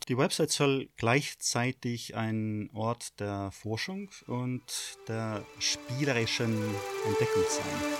Die Website soll gleichzeitig ein Ort der Forschung und der spielerischen Entdeckung sein.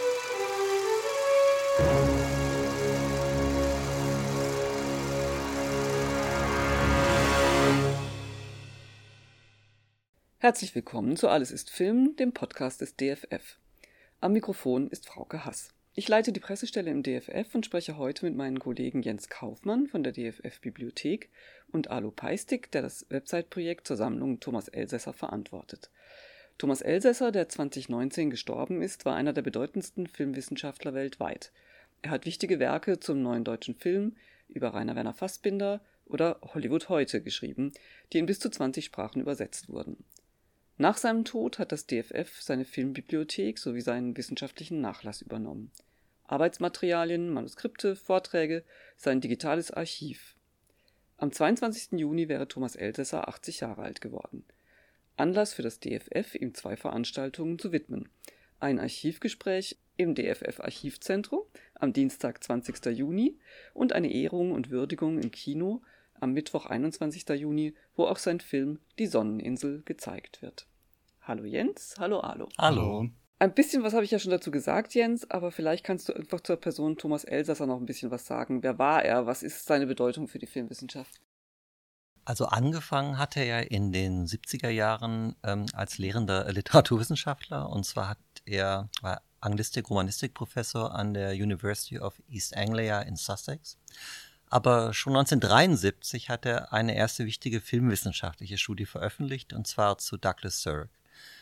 Herzlich willkommen zu Alles ist Film, dem Podcast des DFF. Am Mikrofon ist Frauke Hass. Ich leite die Pressestelle im DFF und spreche heute mit meinen Kollegen Jens Kaufmann von der DFF-Bibliothek und Alo Peistig, der das Website-Projekt zur Sammlung Thomas Elsässer verantwortet. Thomas Elsässer, der 2019 gestorben ist, war einer der bedeutendsten Filmwissenschaftler weltweit. Er hat wichtige Werke zum neuen deutschen Film, über Rainer Werner Fassbinder oder Hollywood heute geschrieben, die in bis zu 20 Sprachen übersetzt wurden. Nach seinem Tod hat das DFF seine Filmbibliothek sowie seinen wissenschaftlichen Nachlass übernommen. Arbeitsmaterialien, Manuskripte, Vorträge, sein digitales Archiv. Am 22. Juni wäre Thomas Elsässer 80 Jahre alt geworden. Anlass für das DFF, ihm 2 Veranstaltungen zu widmen. Ein Archivgespräch im DFF-Archivzentrum am Dienstag, 20. Juni und eine Ehrung und Würdigung im Kino am Mittwoch, 21. Juni, wo auch sein Film Die Sonneninsel gezeigt wird. Hallo Jens, hallo Alo. Hallo. Ein bisschen was habe ich ja schon dazu gesagt, Jens, aber vielleicht kannst du einfach zur Person Thomas Elsässer noch ein bisschen was sagen. Wer war er? Was ist seine Bedeutung für die Filmwissenschaft? Also angefangen hat er ja in den 70er Jahren als lehrender Literaturwissenschaftler. Und zwar war Anglistik-Romanistik-Professor an der University of East Anglia in Sussex. Aber schon 1973 hat er eine erste wichtige filmwissenschaftliche Studie veröffentlicht, und zwar zu Douglas Sirk.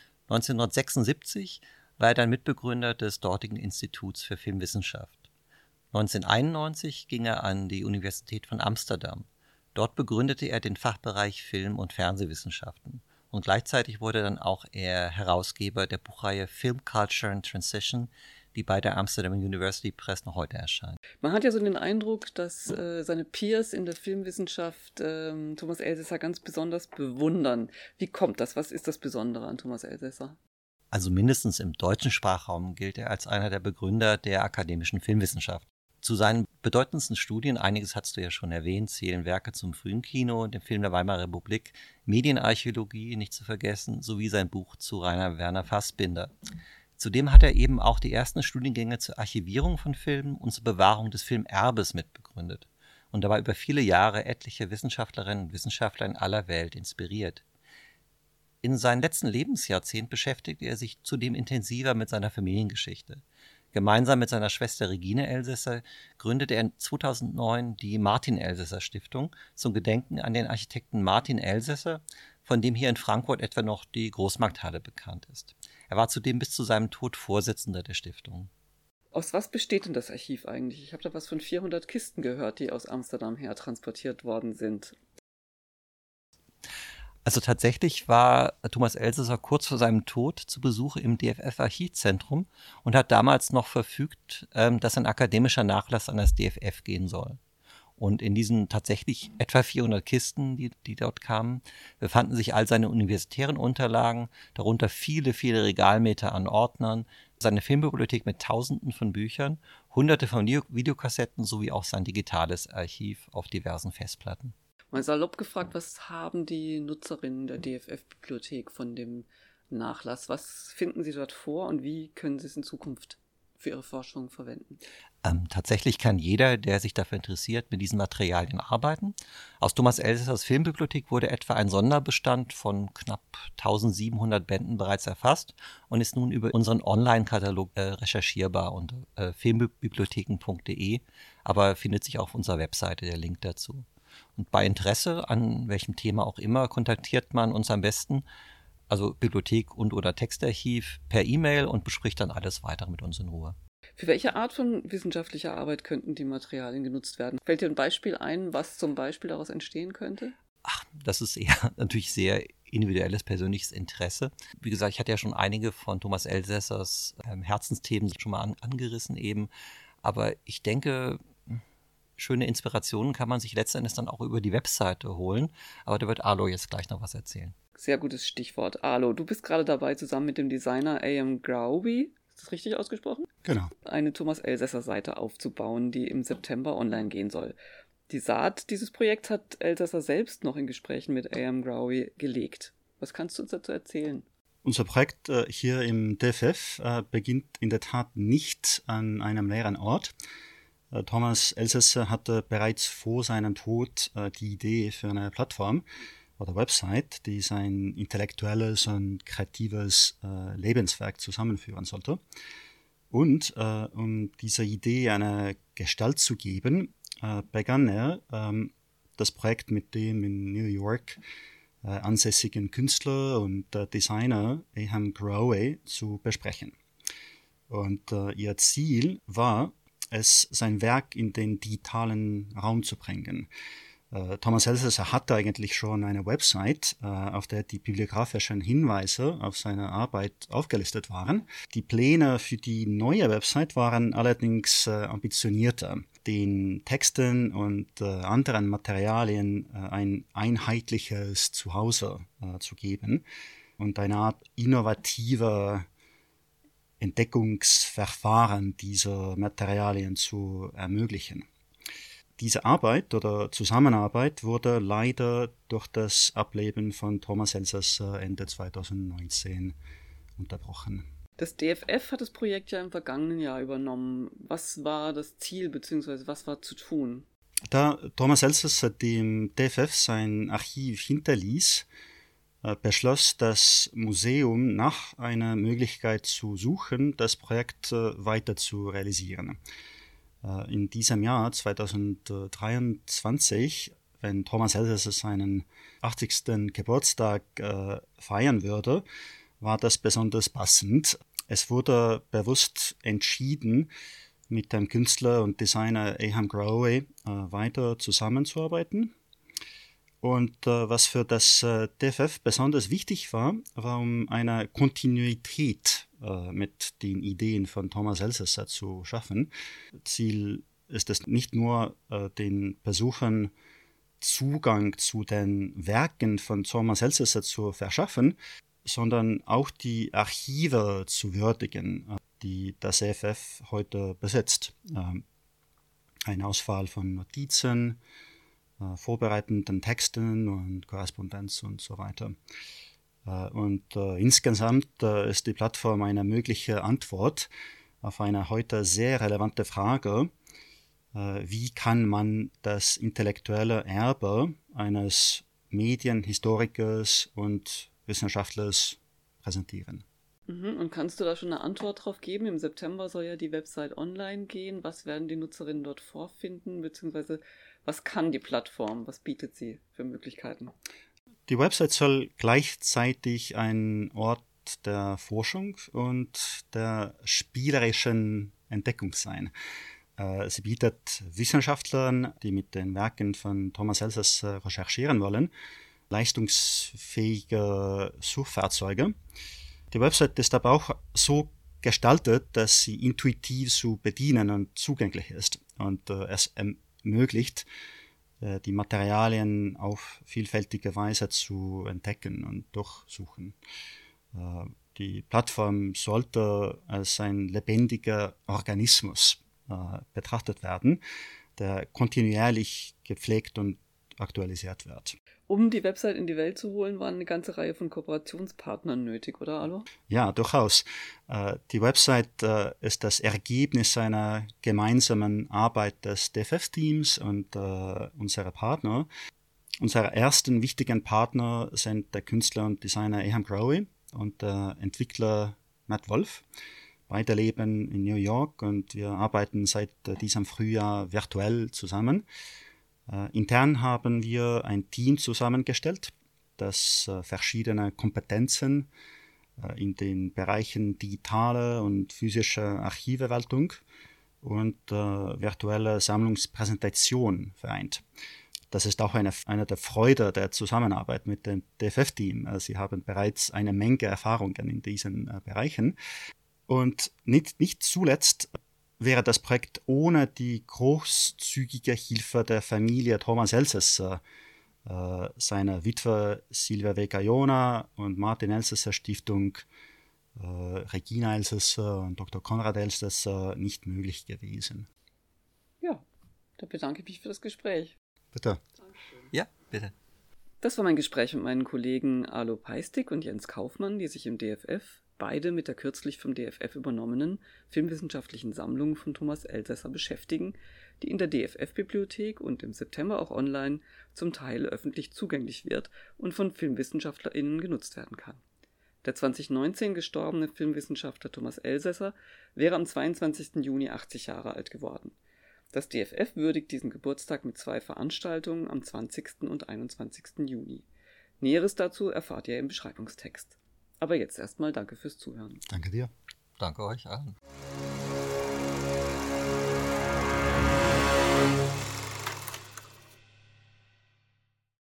1976 war er dann Mitbegründer des dortigen Instituts für Filmwissenschaft. 1991 ging er an die Universität von Amsterdam. Dort begründete er den Fachbereich Film- und Fernsehwissenschaften. Und gleichzeitig wurde dann auch er Herausgeber der Buchreihe Film Culture and Transition, die bei der Amsterdam University Press noch heute erscheint. Man hat ja so den Eindruck, dass seine Peers in der Filmwissenschaft Thomas Elsässer ganz besonders bewundern. Wie kommt das? Was ist das Besondere an Thomas Elsässer? Also mindestens im deutschen Sprachraum gilt er als einer der Begründer der akademischen Filmwissenschaft. Zu seinen bedeutendsten Studien, einiges hast du ja schon erwähnt, zählen Werke zum frühen Kino, dem Film der Weimarer Republik, Medienarchäologie nicht zu vergessen, sowie sein Buch zu Rainer Werner Fassbinder. Zudem hat er eben auch die ersten Studiengänge zur Archivierung von Filmen und zur Bewahrung des Filmerbes mitbegründet und dabei über viele Jahre etliche Wissenschaftlerinnen und Wissenschaftler in aller Welt inspiriert. In seinem letzten Lebensjahrzehnt beschäftigte er sich zudem intensiver mit seiner Familiengeschichte. Gemeinsam mit seiner Schwester Regine Elsässer gründete er 2009 die Martin-Elsässer-Stiftung zum Gedenken an den Architekten Martin Elsässer, von dem hier in Frankfurt etwa noch die Großmarkthalle bekannt ist. Er war zudem bis zu seinem Tod Vorsitzender der Stiftung. Aus was besteht denn das Archiv eigentlich? Ich habe da was von 400 Kisten gehört, die aus Amsterdam her transportiert worden sind. Also tatsächlich war Thomas Elsässer kurz vor seinem Tod zu Besuch im DFF-Archivzentrum und hat damals noch verfügt, dass ein akademischer Nachlass an das DFF gehen soll. Und in diesen tatsächlich etwa 400 Kisten, die dort kamen, befanden sich all seine universitären Unterlagen, darunter viele, viele Regalmeter an Ordnern, seine Filmbibliothek mit Tausenden von Büchern, Hunderte von Videokassetten sowie auch sein digitales Archiv auf diversen Festplatten. Mal salopp gefragt, was haben die Nutzerinnen der DFF-Bibliothek von dem Nachlass? Was finden sie dort vor und wie können sie es in Zukunft für ihre Forschung verwenden? Tatsächlich kann jeder, der sich dafür interessiert, mit diesen Materialien arbeiten. Aus Thomas Elsässers Filmbibliothek wurde etwa ein Sonderbestand von knapp 1700 Bänden bereits erfasst und ist nun über unseren Online-Katalog recherchierbar unter filmbibliotheken.de, aber findet sich auch auf unserer Webseite der Link dazu. Und bei Interesse, an welchem Thema auch immer, kontaktiert man uns am besten, also Bibliothek und/oder Textarchiv, per E-Mail und bespricht dann alles weitere mit uns in Ruhe. Für welche Art von wissenschaftlicher Arbeit könnten die Materialien genutzt werden? Fällt dir ein Beispiel ein, was zum Beispiel daraus entstehen könnte? Das ist eher natürlich sehr individuelles, persönliches Interesse. Wie gesagt, ich hatte ja schon einige von Thomas Elsässers Herzensthemen schon mal angerissen eben, aber ich denke, schöne Inspirationen kann man sich letztendlich dann auch über die Webseite holen. Aber da wird Alo jetzt gleich noch was erzählen. Sehr gutes Stichwort. Alo, du bist gerade dabei, zusammen mit dem Designer A.M. Grauby, ist das richtig ausgesprochen? Genau. Eine Thomas Elsässer Seite aufzubauen, die im September online gehen soll. Die Saat dieses Projekts hat Elsässer selbst noch in Gesprächen mit A.M. Growe gelegt. Was kannst du uns dazu erzählen? Unser Projekt hier im DFF beginnt in der Tat nicht an einem leeren Ort. Thomas Elsässer hatte bereits vor seinem Tod die Idee für eine Plattform oder Website, die sein intellektuelles und kreatives Lebenswerk zusammenführen sollte. Und um dieser Idee eine Gestalt zu geben, begann er das Projekt mit dem in New York ansässigen Künstler und Designer A.M. Growe zu besprechen. Und ihr Ziel war es, sein Werk in den digitalen Raum zu bringen. Thomas Elsässer hatte eigentlich schon eine Website, auf der die bibliografischen Hinweise auf seine Arbeit aufgelistet waren. Die Pläne für die neue Website waren allerdings ambitionierter, den Texten und anderen Materialien ein einheitliches Zuhause zu geben und eine Art innovativer Entdeckungsverfahren dieser Materialien zu ermöglichen. Diese Arbeit oder Zusammenarbeit wurde leider durch das Ableben von Thomas Elsässer Ende 2019 unterbrochen. Das DFF hat das Projekt ja im vergangenen Jahr übernommen. Was war das Ziel bzw. was war zu tun? Da Thomas Elsässer dem DFF sein Archiv hinterließ, beschloss das Museum nach einer Möglichkeit zu suchen, das Projekt weiter zu realisieren. In diesem Jahr 2023, wenn Thomas Elsässer seinen 80. Geburtstag feiern würde, war das besonders passend. Es wurde bewusst entschieden, mit dem Künstler und Designer A.M. Growe weiter zusammenzuarbeiten. Und was für das DFF besonders wichtig war, um eine Kontinuität mit den Ideen von Thomas Elsässer zu schaffen. Ziel ist es nicht nur, den Besuchern Zugang zu den Werken von Thomas Elsässer zu verschaffen, sondern auch die Archive zu würdigen, die das DFF heute besitzt. Eine Auswahl von Notizen, vorbereitenden Texten und Korrespondenz und so weiter. Und insgesamt ist die Plattform eine mögliche Antwort auf eine heute sehr relevante Frage: Wie kann man das intellektuelle Erbe eines Medienhistorikers und Wissenschaftlers präsentieren? Und kannst du da schon eine Antwort drauf geben? Im September soll ja die Website online gehen. Was werden die Nutzerinnen dort vorfinden, beziehungsweise was kann die Plattform? Was bietet sie für Möglichkeiten? Die Website soll gleichzeitig ein Ort der Forschung und der spielerischen Entdeckung sein. Sie bietet Wissenschaftlern, die mit den Werken von Thomas Elsässer recherchieren wollen, leistungsfähige Suchfahrzeuge. Die Website ist aber auch so gestaltet, dass sie intuitiv zu bedienen und zugänglich ist und es ermöglicht, die Materialien auf vielfältige Weise zu entdecken und durchsuchen. Die Plattform sollte als ein lebendiger Organismus betrachtet werden, der kontinuierlich gepflegt und aktualisiert wird. Um die Website in die Welt zu holen, waren eine ganze Reihe von Kooperationspartnern nötig, oder Alo? Ja, durchaus. Die Website ist das Ergebnis einer gemeinsamen Arbeit des DFF-Teams und unserer Partner. Unsere ersten wichtigen Partner sind der Künstler und Designer A.M. Growe und der Entwickler Matt Wolf. Beide leben in New York und wir arbeiten seit diesem Frühjahr virtuell zusammen. Intern haben wir ein Team zusammengestellt, das verschiedene Kompetenzen in den Bereichen digitale und physische Archivverwaltung und virtuelle Sammlungspräsentation vereint. Das ist auch eine der Freude der Zusammenarbeit mit dem DFF-Team. Sie haben bereits eine Menge Erfahrungen in diesen Bereichen. Und nicht zuletzt wäre das Projekt ohne die großzügige Hilfe der Familie Thomas Elsässer, seiner Witwe Silvia Vega-Jona und Martin Elsässer Stiftung, Regina Elsässer und Dr. Konrad Elsässer nicht möglich gewesen. Ja, Da bedanke ich mich für das Gespräch. Bitte. Ja, bitte. Das war mein Gespräch mit meinen Kollegen Alo Peistig und Jens Kaufmann, die sich im DFF beide mit der kürzlich vom DFF übernommenen filmwissenschaftlichen Sammlung von Thomas Elsässer beschäftigen, die in der DFF-Bibliothek und im September auch online zum Teil öffentlich zugänglich wird und von FilmwissenschaftlerInnen genutzt werden kann. Der 2019 gestorbene Filmwissenschaftler Thomas Elsässer wäre am 22. Juni 80 Jahre alt geworden. Das DFF würdigt diesen Geburtstag mit 2 Veranstaltungen am 20. und 21. Juni. Näheres dazu erfahrt ihr im Beschreibungstext. Aber jetzt erstmal danke fürs Zuhören. Danke dir. Danke euch allen.